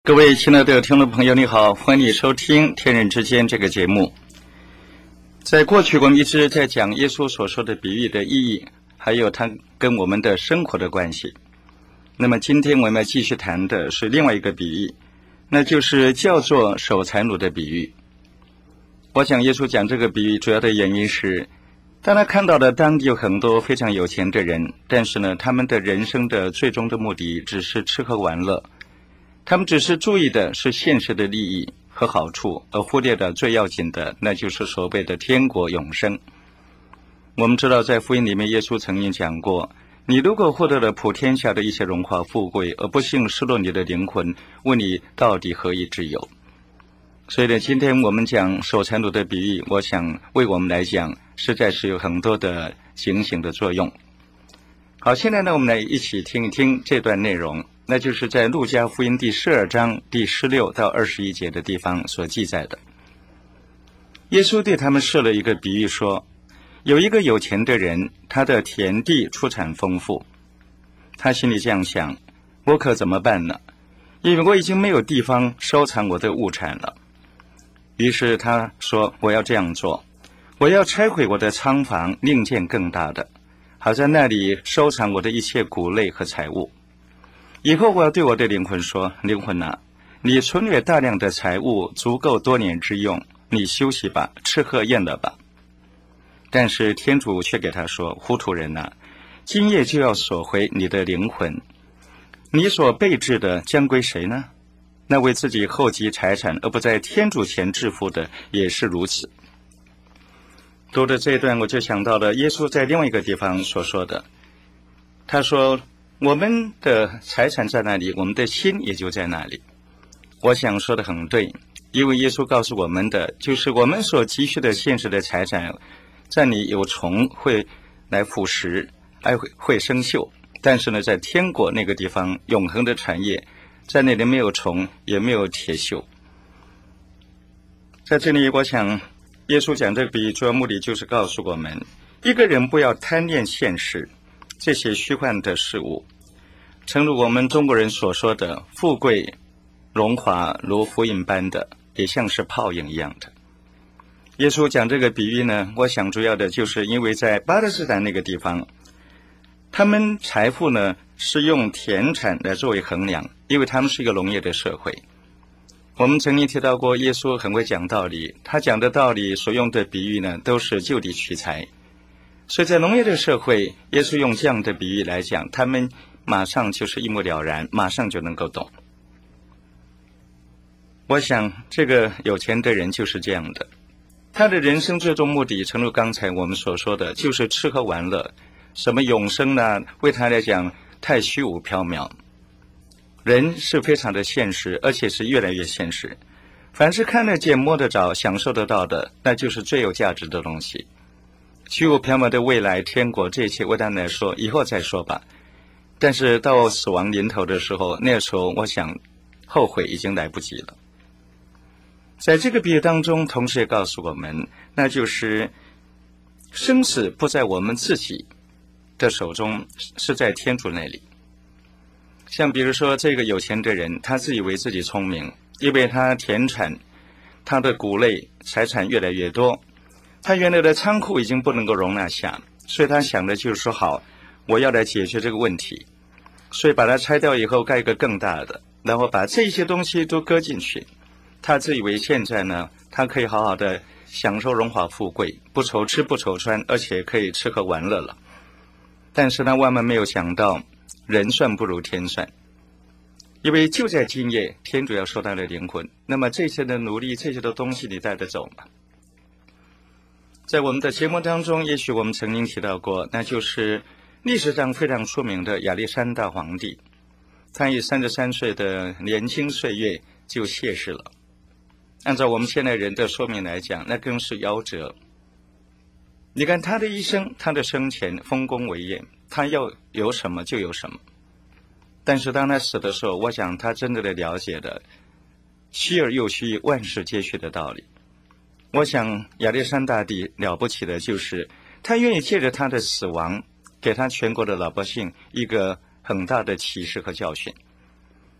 各位亲爱的听众朋友，你好，欢迎你收听《天人之间》这个节目。在过去我们一直在讲耶稣所说的比喻的意义，还有它跟我们的生活的关系。那么今天我们要继续谈的是另外一个比喻，那就是叫做守财奴的比喻。我想耶稣讲这个比喻主要的原因是，当他看到了当地有很多非常有钱的人，但是呢，他们的人生的最终的目的只是吃喝玩乐，他们只是注意的是现实的利益和好处，而忽略了最要紧的，那就是所谓的天国永生。我们知道在福音里面耶稣曾经讲过，你如果获得了普天下的一些荣华富贵，而不幸失落你的灵魂，问你到底何以之有。所以呢，今天我们讲守财奴的比喻，我想为我们来讲实在是有很多的警醒的作用。好，现在呢，我们来一起听一听这段内容，那就是在路加福音第12章第16到21节的地方所记载的。耶稣对他们设了一个比喻说，有一个有钱的人，他的田地出产丰富，他心里这样想，我可怎么办呢？因为我已经没有地方收藏我的物产了。于是他说，我要这样做，我要拆毁我的仓房，另建更大的，好在那里收藏我的一切谷类和财物。以后我要对我的灵魂说，灵魂啊，你存有大量的财物，足够多年之用，你休息吧，吃喝宴乐吧。但是天主却给他说，糊涂人啊，今夜就要索回你的灵魂，你所备置的将归谁呢？那为自己厚积财产而不在天主前致富的也是如此。读的这一段，我就想到了耶稣在另外一个地方所说的，他说，我们的财产在那里，我们的心也就在那里。我想说的很对，因为耶稣告诉我们的就是我们所积蓄的现实的财产，在里有虫会来腐蚀，会生锈，但是呢，在天国那个地方永恒的产业，在那里没有虫也没有铁锈。在这里我想耶稣讲这个比喻主要目的就是告诉我们，一个人不要贪恋现实这些虚幻的事物，诚如我们中国人所说的，富贵荣华如浮云般的，也像是泡影一样的。耶稣讲这个比喻呢，我想主要的就是因为在巴勒斯坦那个地方，他们财富呢是用田产来作为衡量，因为他们是一个农业的社会。我们曾经提到过，耶稣很会讲道理，他讲的道理所用的比喻呢，都是就地取材。所以在农业的社会，耶稣用这样的比喻来讲，他们马上就是一目了然，马上就能够懂。我想这个有钱的人就是这样的，他的人生最终目的，诚如刚才我们所说的，就是吃喝玩乐，什么永生呢，为他来讲太虚无缥缈。人是非常的现实，而且是越来越现实，凡是看得见摸得着享受得到的，那就是最有价值的东西。虚无缥缈的未来天国，这一切为他们来说以后再说吧，但是到死亡临头的时候，那时候我想后悔已经来不及了。在这个比喻当中，同时也告诉我们，那就是生死不在我们自己的手中，是在天主那里。像比如说这个有钱的人，他自以为自己聪明，因为他田产他的谷类财产越来越多，他原来的仓库已经不能够容纳下，所以他想的就是说，好，我要来解决这个问题，所以把它拆掉以后盖一个更大的，然后把这些东西都搁进去。他自以为现在呢，他可以好好的享受荣华富贵，不愁吃不愁穿，而且可以吃喝玩乐了。但是他万万没有想到，人算不如天算，因为就在今夜，天主要收他的灵魂，那么这些的努力，这些的东西你带得走吗？在我们的节目当中，也许我们曾经提到过，那就是历史上非常出名的亚历山大皇帝，他以33岁的年轻岁月就谢世了。按照我们现代人的说明来讲，那更是夭折。你看他的一生，他的生前丰功伟业，他要有什么就有什么。但是当他死的时候，我想他真正的了解了虚而又虚，万事皆虚的道理。我想亚历山大帝了不起的就是他愿意借着他的死亡，给他全国的老百姓一个很大的启示和教训。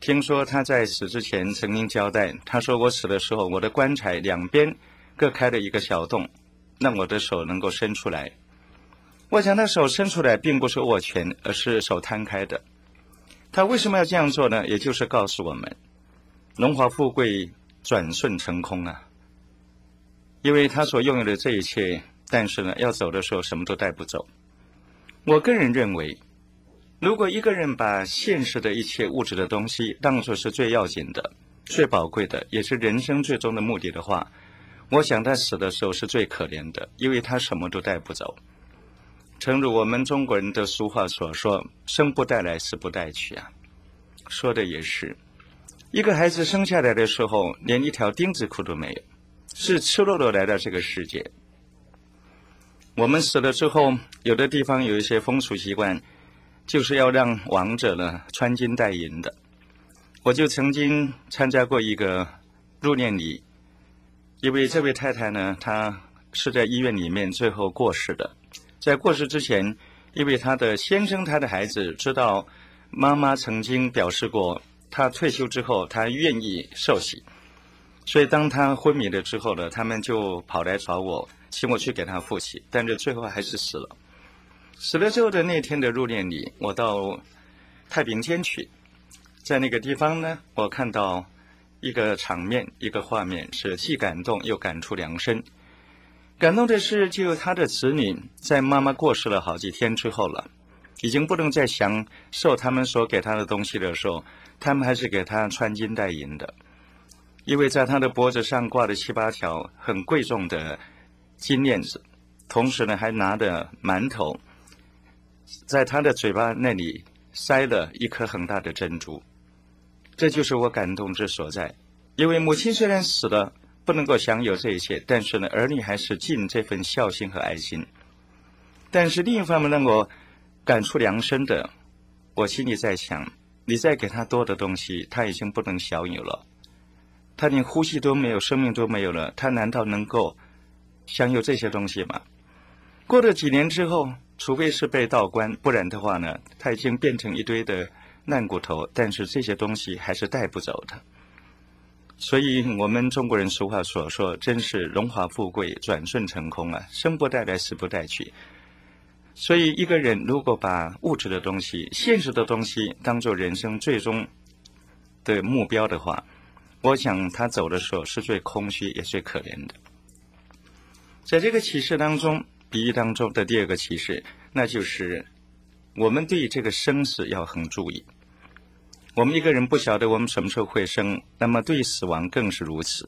听说他在死之前曾经交代，他说我死的时候，我的棺材两边各开了一个小洞，让我的手能够伸出来。我想他手伸出来并不是握拳，而是手摊开的。他为什么要这样做呢？也就是告诉我们，荣华富贵转瞬成空啊。因为他所拥有的这一切，但是呢，要走的时候什么都带不走。我个人认为，如果一个人把现实的一切物质的东西当作是最要紧的、最宝贵的，也是人生最终的目的的话，我想他死的时候是最可怜的，因为他什么都带不走。诚如我们中国人的俗话所说，生不带来，死不带去啊。说的也是，一个孩子生下来的时候，连一条钉子裤都没有，是赤裸裸来到这个世界。我们死了之后，有的地方有一些风俗习惯，就是要让亡者呢穿金戴银的。我就曾经参加过一个入殓礼，因为这位太太呢，她是在医院里面最后过世的。在过世之前，因为她的先生、她的孩子知道妈妈曾经表示过，她退休之后她愿意受洗，所以当她昏迷了之后呢，他们就跑来找我，请我去给她复习，但是最后还是死了。死了之后的那天的入殓礼，我到太平间去，在那个地方呢，我看到一个场面，一个画面，是既感动又感触良深。感动的是，就他的子女在妈妈过世了好几天之后了，已经不能再享受他们所给他的东西的时候，他们还是给他穿金戴银的，因为在他的脖子上挂了7、8条很贵重的金链子，同时呢还拿着馒头，在他的嘴巴那里塞了一颗很大的珍珠。这就是我感动之所在，因为母亲虽然死了，不能够享有这一切，但是呢，儿女还是尽这份孝心和爱心。但是另一方面让我感触良深的，我心里在想，你再给他多的东西，他已经不能享有了，他连呼吸都没有，生命都没有了，他难道能够享有这些东西吗？过了几年之后，除非是被盗棺，不然的话呢，他已经变成一堆的烂骨头，但是这些东西还是带不走的。所以我们中国人俗话所说，真是荣华富贵转瞬成空啊，生不带来，死不带去。所以一个人如果把物质的东西、现实的东西当作人生最终的目标的话，我想他走的时候是最空虚也最可怜的。在这个启示当中，比喻当中的第二个启示，那就是我们对这个生死要很注意。我们一个人不晓得我们什么时候会生，那么对死亡更是如此。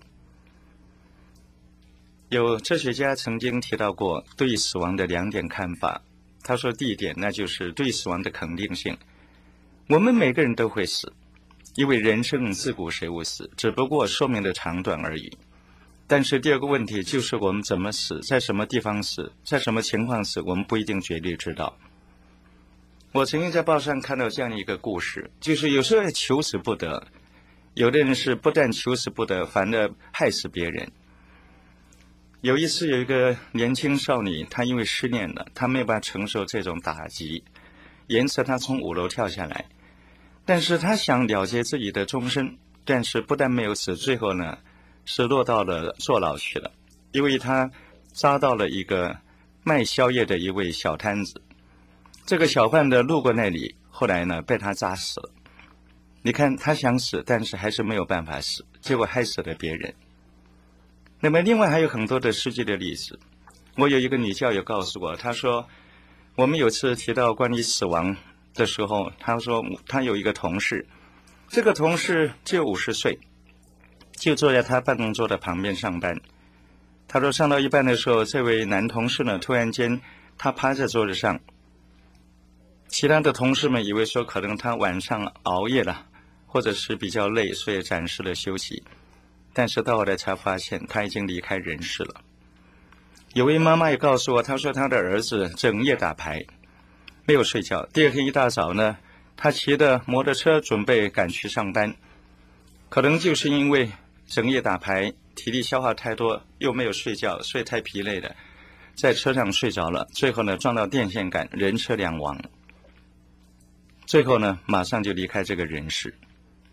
有哲学家曾经提到过对死亡的2点看法。他说第一点，那就是对死亡的肯定性。我们每个人都会死，因为人生自古谁无死，只不过寿命的长短而已。但是第二个问题就是我们怎么死，在什么地方死，在什么情况死，我们不一定绝对知道。我曾经在报上看到这样一个故事，就是有时候求死不得，有的人是不但求死不得，反而害死别人。有一次有一个年轻少女，她因为失恋了，她没有办法承受这种打击，因此她从5楼跳下来。但是她想了结自己的终身，但是不但没有死，最后呢是落到了坐牢去了，因为她扎到了一个卖宵夜的一位小摊子。这个小贩的路过那里，后来呢被他扎死了。你看他想死，但是还是没有办法死，结果害死了别人。那么另外还有很多的实际的例子。我有一个女教友告诉我，她说我们有次提到关于死亡的时候，她说她有一个同事，这个同事只有50岁，就坐在她办公桌的旁边上班。她说上到一半的时候，这位男同事呢突然间他趴在桌子上，其他的同事们以为说可能他晚上熬夜了，或者是比较累，所以暂时的休息。但是到后来才发现他已经离开人世了。有位妈妈也告诉我，她说她的儿子整夜打牌，没有睡觉。第二天一大早呢，他骑着摩托车准备赶去上班，可能就是因为整夜打牌，体力消耗太多，又没有睡觉，所以太疲累了，在车上睡着了，最后呢撞到电线杆，人车两亡。最后呢马上就离开这个人世。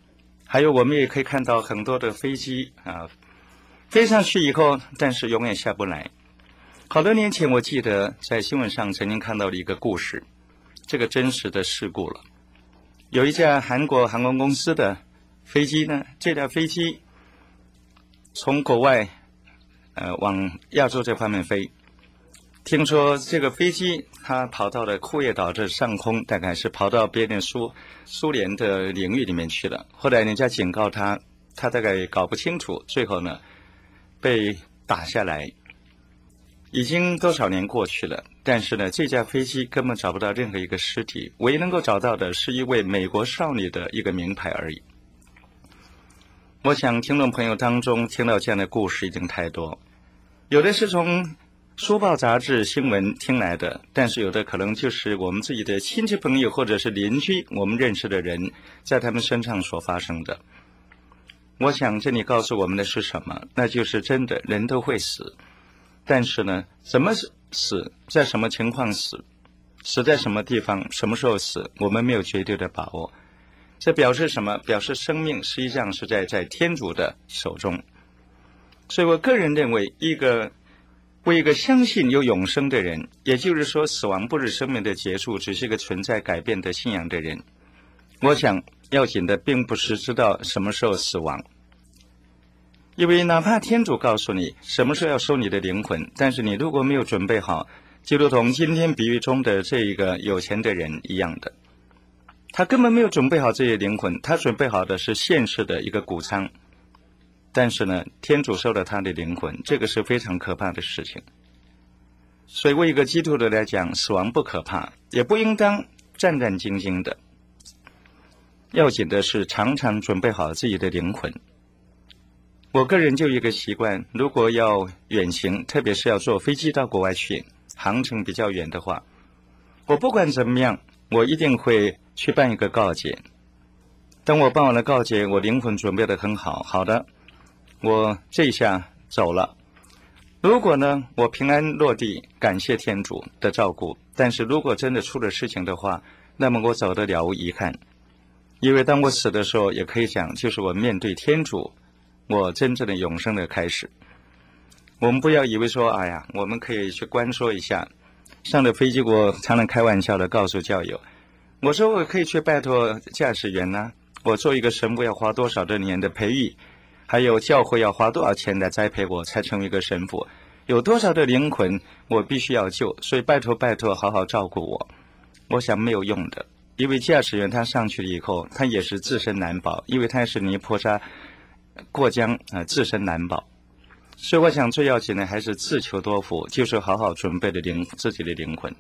还有我们也可以看到很多的飞机飞上去以后，但是永远下不来。好多年前我记得在新闻上曾经看到了一个故事，这个真实的事故了。有一架韩国航空公司的飞机呢，这架飞机从国外往亚洲这方面飞，听说这个飞机它跑到了库页岛这上空，大概是跑到别人苏联的领域里面去了。后来人家警告他大概搞不清楚，最后呢被打下来。已经多少年过去了，但是呢这架飞机根本找不到任何一个尸体，唯一能够找到的是一位美国少女的一个名牌而已。我想听众朋友当中听到这样的故事已经太多，有的是从书报杂志新闻听来的，但是有的可能就是我们自己的亲戚朋友或者是邻居，我们认识的人在他们身上所发生的。我想这里告诉我们的是什么？那就是真的人都会死，但是呢怎么死，在什么情况死，死在什么地方，什么时候死，我们没有绝对的把握。这表示什么？表示生命实际上是在天主的手中。所以我个人认为，为一个相信有永生的人，也就是说死亡不是生命的结束，只是一个存在改变的信仰的人，我想要紧的并不是知道什么时候死亡，因为哪怕天主告诉你什么时候要收你的灵魂，但是你如果没有准备好，就如同今天比喻中的这一个有钱的人一样的，他根本没有准备好这些灵魂，他准备好的是现世的一个谷仓，但是呢天主收了他的灵魂，这个是非常可怕的事情。所以为一个基督徒来讲，死亡不可怕，也不应当战战兢兢的，要紧的是常常准备好自己的灵魂。我个人就一个习惯，如果要远行，特别是要坐飞机到国外去，航程比较远的话，我不管怎么样，我一定会去办一个告解。当我办完了告解，我灵魂准备得很好，好的，我这一下走了。如果呢我平安落地，感谢天主的照顾，但是如果真的出了事情的话，那么我走得了无遗憾。因为当我死的时候，也可以讲就是我面对天主，我真正的永生的开始。我们不要以为说哎呀我们可以去关说一下，上了飞机我常常开玩笑的告诉教友，我说我可以去拜托驾驶员呢，我做一个神父要花多少的年的培育，还有教会要花多少钱来栽培我才成为一个神父，有多少的灵魂我必须要救，所以拜托好好照顾我。我想没有用的，因为驾驶员他上去了以后，他也是自身难保，因为他是泥菩萨过江自身难保。所以我想最要紧的还是自求多福，就是好好准备的自己的灵魂。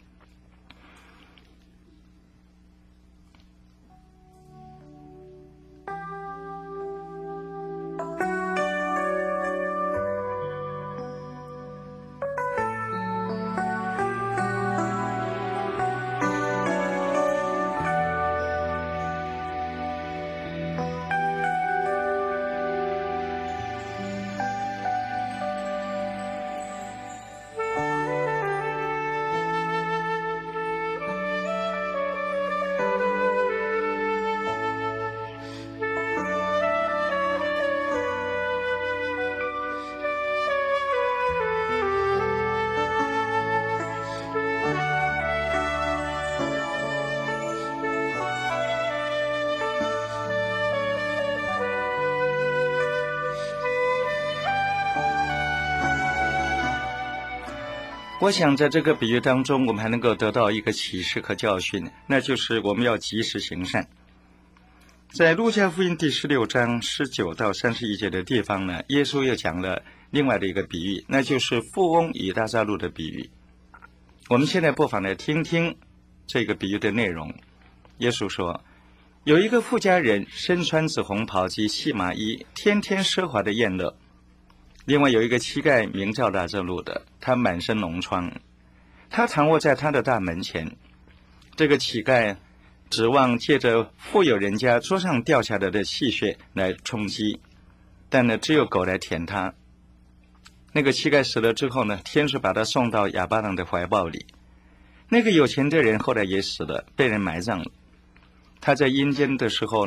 我想在这个比喻当中，我们还能够得到一个启示和教训，那就是我们要及时行善。在路加福音第16章19到31节的地方呢，耶稣又讲了另外的一个比喻，那就是富翁与拉撒路的比喻。我们现在不妨来听听这个比喻的内容。耶稣说，有一个富家人，身穿紫红袍及细麻衣，天天奢华的宴乐。另外有一个乞丐名叫拉撒路的，他满身脓疮，他躺卧在他的大门前。这个乞丐指望借着富有人家桌上掉下来的器械来充饥，但呢只有狗来舔他。那个乞丐死了之后呢，天使把他送到亚巴郎的怀抱里。那个有钱的人后来也死了，被人埋葬了。他在阴间的时候呢，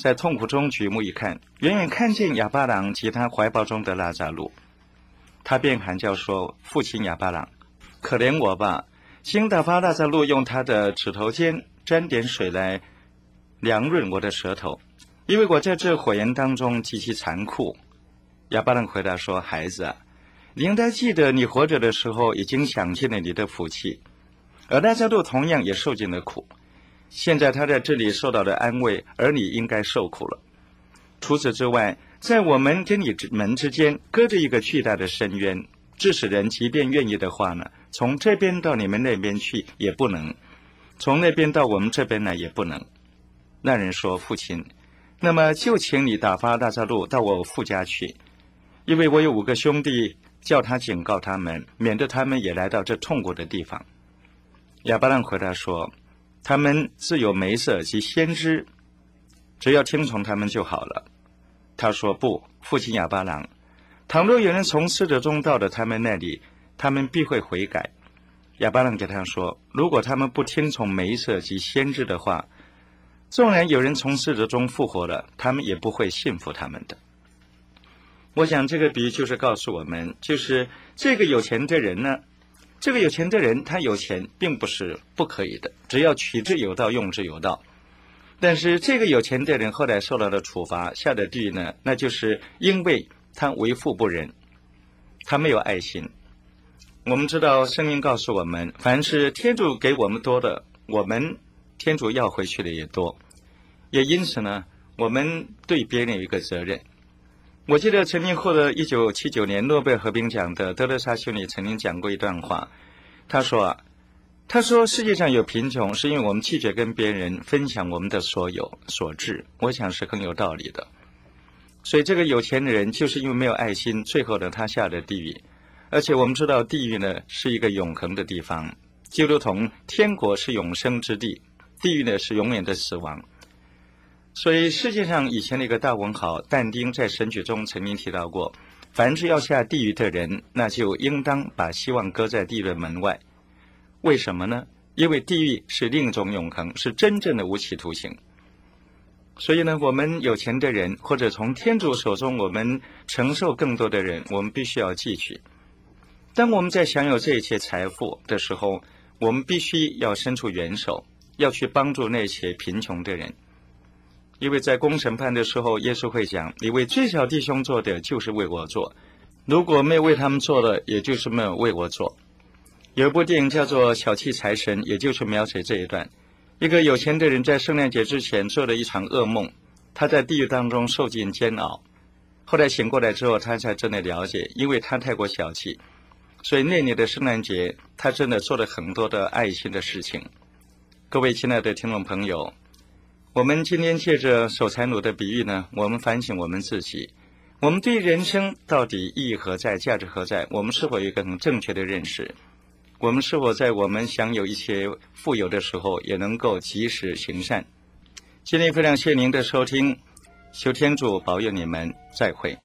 在痛苦中举目一看，远远看见亚巴郎及他怀抱中的拉扎路，他便喊叫说：父亲亚巴郎，可怜我吧！请打发拉扎路用他的指头尖沾点水来凉润我的舌头，因为我在这火焰当中极其残酷。亚巴郎回答说：孩子啊，你应该记得你活着的时候已经享尽了你的福气，而拉扎路同样也受尽了苦，现在他在这里受到了安慰，而你应该受苦了。除此之外，在我们跟你们之间隔着一个巨大的深渊，致使人即便愿意的话呢，从这边到你们那边去也不能，从那边到我们这边来也不能。那人说：父亲，那么就请你打发拉扎路到我父家去，因为我有5个兄弟，叫他警告他们，免得他们也来到这痛苦的地方。亚巴郎回答说：他们自有梅瑟及先知，只要听从他们就好了。他说：不，父亲亚巴郎，倘若有人从死者中到了他们那里，他们必会悔改。亚巴郎给他说：如果他们不听从梅瑟及先知的话，纵然有人从死者中复活了，他们也不会信服他们的。我想这个比喻就是告诉我们，就是这个有钱的人呢，这个有钱的人他有钱并不是不可以的，只要取之有道，用之有道。但是这个有钱的人后来受到了处罚，下的地狱呢，那就是因为他为富不仁，他没有爱心。我们知道圣经告诉我们，凡是天主给我们多的，我们天主要回去的也多，也因此呢，我们对别人有一个责任。我记得曾经获得1979年诺贝尔和平奖的德勒莎修女曾经讲过一段话，她说世界上有贫穷是因为我们拒绝跟别人分享我们的所有所至，我想是很有道理的。所以这个有钱的人就是因为没有爱心，最后呢他下了地狱。而且我们知道地狱呢是一个永恒的地方，就如同天国是永生之地，地狱呢是永远的死亡。所以世界上以前的一个大文豪但丁在神曲中曾经提到过，凡是要下地狱的人，那就应当把希望搁在地狱的门外。为什么呢？因为地狱是另一种永恒，是真正的无期徒刑。所以呢，我们有钱的人，或者从天主手中我们承受更多的人，我们必须要记取。当我们在享有这一切财富的时候，我们必须要伸出援手，要去帮助那些贫穷的人。因为在公审判的时候，耶稣会讲，你为最小弟兄做的，就是为我做，如果没有为他们做的，也就是没有为我做。有一部电影叫做《小气财神》，也就是描写这一段。一个有钱的人在圣诞节之前做了一场噩梦，他在地狱当中受尽煎熬，后来醒过来之后，他才真的了解，因为他太过小气，所以那年的圣诞节他真的做了很多的爱心的事情。各位亲爱的听众朋友，我们今天借着守财奴的比喻呢，我们反省我们自己，我们对人生到底意义何在，价值何在，我们是否有一个很正确的认识，我们是否在我们享有一些富有的时候也能够及时行善。今天非常谢您的收听，求天主保佑你们，再会。